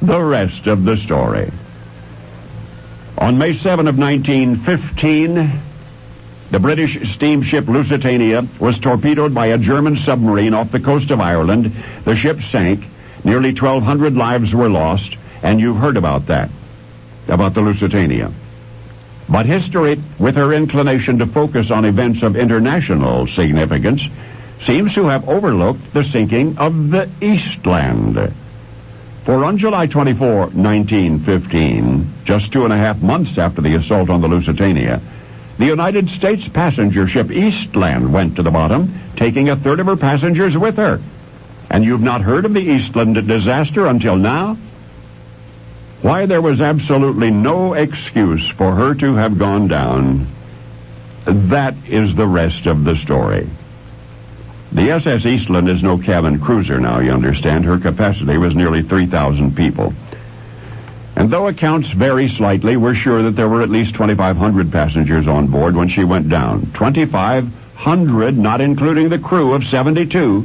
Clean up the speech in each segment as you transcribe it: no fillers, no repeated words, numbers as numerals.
the rest of the story. On May 7 of 1915, the British steamship Lusitania was torpedoed by a German submarine off the coast of Ireland. The ship sank. Nearly 1,200 lives were lost, and you've heard about that, about the Lusitania. But history, with her inclination to focus on events of international significance, seems to have overlooked the sinking of the Eastland. For on July 24, 1915, just 2.5 months after the assault on the Lusitania, the United States passenger ship Eastland went to the bottom, taking a third of her passengers with her. And you've not heard of the Eastland disaster until now? Why, there was absolutely no excuse for her to have gone down. That is the rest of the story. The SS Eastland is no cabin cruiser now, you understand. Her capacity was nearly 3,000 people. And though accounts vary slightly, we're sure that there were at least 2,500 passengers on board when she went down. 2,500, not including the crew of 72.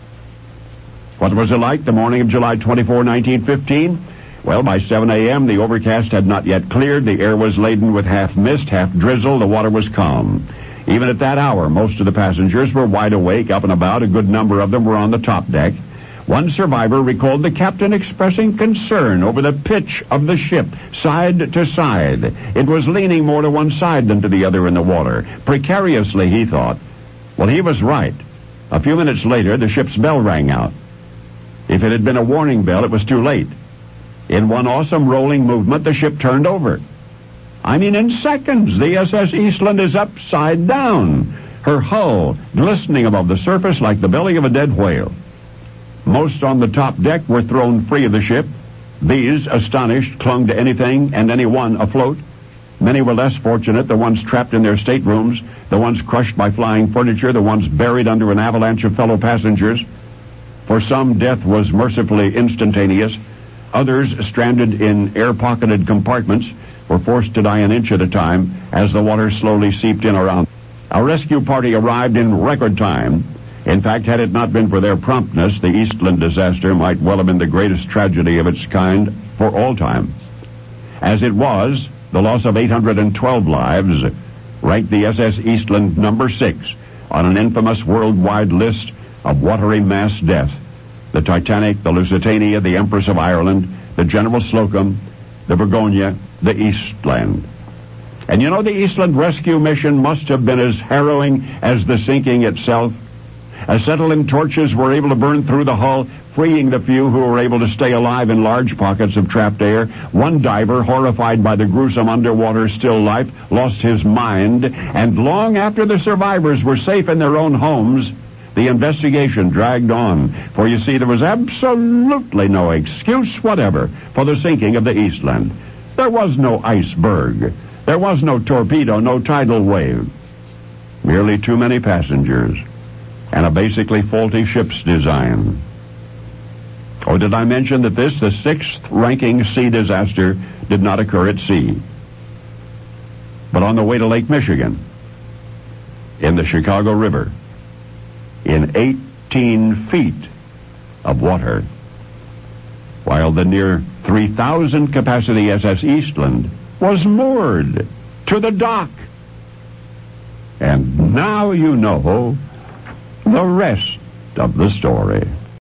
What was it like the morning of July 24, 1915? Well, by 7 a.m., the overcast had not yet cleared. The air was laden with half mist, half drizzle. The water was calm. Even at that hour, most of the passengers were wide awake, up and about. A good number of them were on the top deck. One survivor recalled the captain expressing concern over the pitch of the ship, side to side. It was leaning more to one side than to the other in the water. Precariously, he thought. Well, he was right. A few minutes later, the ship's bell rang out. If it had been a warning bell, it was too late. In one awesome rolling movement, the ship turned over. I mean, in seconds, the SS Eastland is upside down, her hull glistening above the surface like the belly of a dead whale. Most on the top deck were thrown free of the ship. These, astonished, clung to anything and anyone afloat. Many were less fortunate, the ones trapped in their staterooms, the ones crushed by flying furniture, the ones buried under an avalanche of fellow passengers. For some, death was mercifully instantaneous. Others, stranded in air-pocketed compartments, were forced to die an inch at a time as the water slowly seeped in around. Our rescue party arrived in record time. In fact, had it not been for their promptness, the Eastland disaster might well have been the greatest tragedy of its kind for all time. As it was, the loss of 812 lives ranked the SS Eastland number 6 on an infamous worldwide list of watery mass death. The Titanic, the Lusitania, the Empress of Ireland, the General Slocum, the Begonia, the Eastland. And you know, the Eastland rescue mission must have been as harrowing as the sinking itself. Acetylene torches were able to burn through the hull, freeing the few who were able to stay alive in large pockets of trapped air. One diver, horrified by the gruesome underwater still life, lost his mind, and long after the survivors were safe in their own homes, the investigation dragged on. For you see, there was absolutely no excuse whatever for the sinking of the Eastland. There was no iceberg. There was no torpedo, no tidal wave. Merely too many passengers and a basically faulty ship's design. Or did I mention that this, the 6th-ranking sea disaster, did not occur at sea, but on the way to Lake Michigan, in the Chicago River, in 18 feet of water, while the near 3,000 capacity SS Eastland was moored to the dock. And now you know the rest of the story.